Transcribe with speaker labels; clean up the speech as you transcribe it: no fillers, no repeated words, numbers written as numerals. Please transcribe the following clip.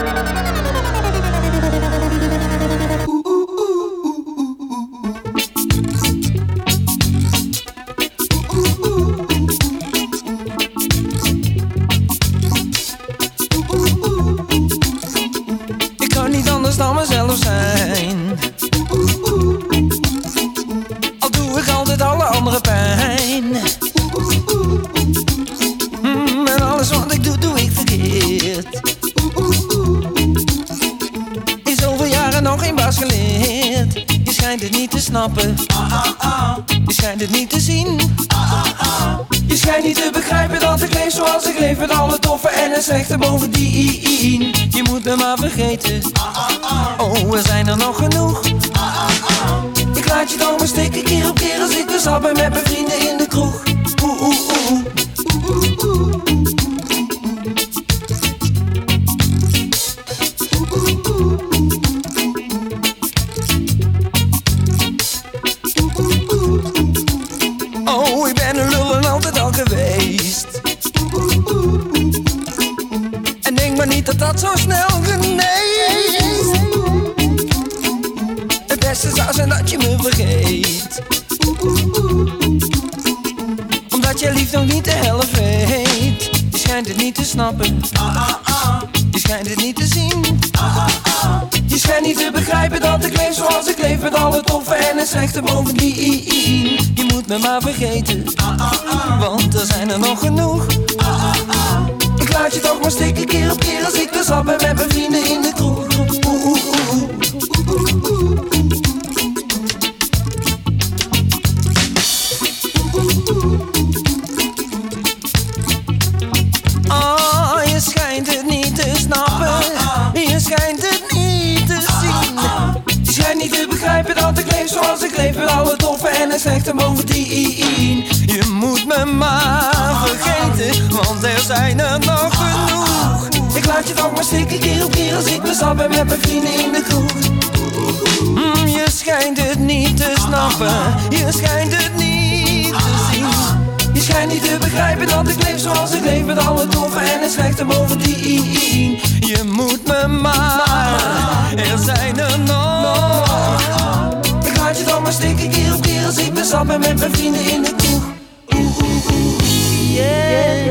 Speaker 1: Ik kan niet anders dan mezelf zijn, al doe ik altijd alle anderen pijn. En alles wat ik doe, doe ik verkeerd. In zoveel jaren nog geen baas geleerd. Je schijnt het niet te snappen, je schijnt het niet te zien. Je schijnt niet te begrijpen dat ik leef zoals ik leef, met alle toffe en het slechte bovendien. Je moet me maar vergeten, oh er zijn er nog genoeg. Ik laat je dan maar stikken keer op keer als ik weer stap ben met mijn vrienden in de kroeg. Oh, ik ben een lul en altijd al geweest. En denk maar niet dat dat zo snel geneest. Het beste zou zijn dat je me vergeet, omdat jij lief nog niet de helft weet. Je schijnt het niet te snappen, je schijnt het niet te zien. Je schijnt niet te begrijpen dat ik leef zoals ik leef, met alle toffe en het slechte bovendien. Je moet me maar vergeten, want er zijn er nog genoeg. Ik laat je toch maar stikken keer op keer als ik weer stap ben met mijn vrienden in de kroeg. Oh, je schijnt het niet te snappen, je schijnt het niet te zien. Je schijnt niet te begrijpen dat ik leef zoals ik leef, met alle toffe en het slechte bovendien. Je moet me maar vergeten, want er zijn er nog genoeg. Ik laat je toch maar stikken keer op keer als ik weer stap ben met mijn vrienden in de kroeg. Je schijnt het niet te snappen, je schijnt het niet te zien. Je schijnt niet te begrijpen dat ik leef zoals ik leef, met alle toffe en het slechte bovendien. Je moet me maar, er zijn er nog. Ik laat je dan maar stikken keer op keer als ik weer stap ben met mijn vrienden in de kroeg. Yeah.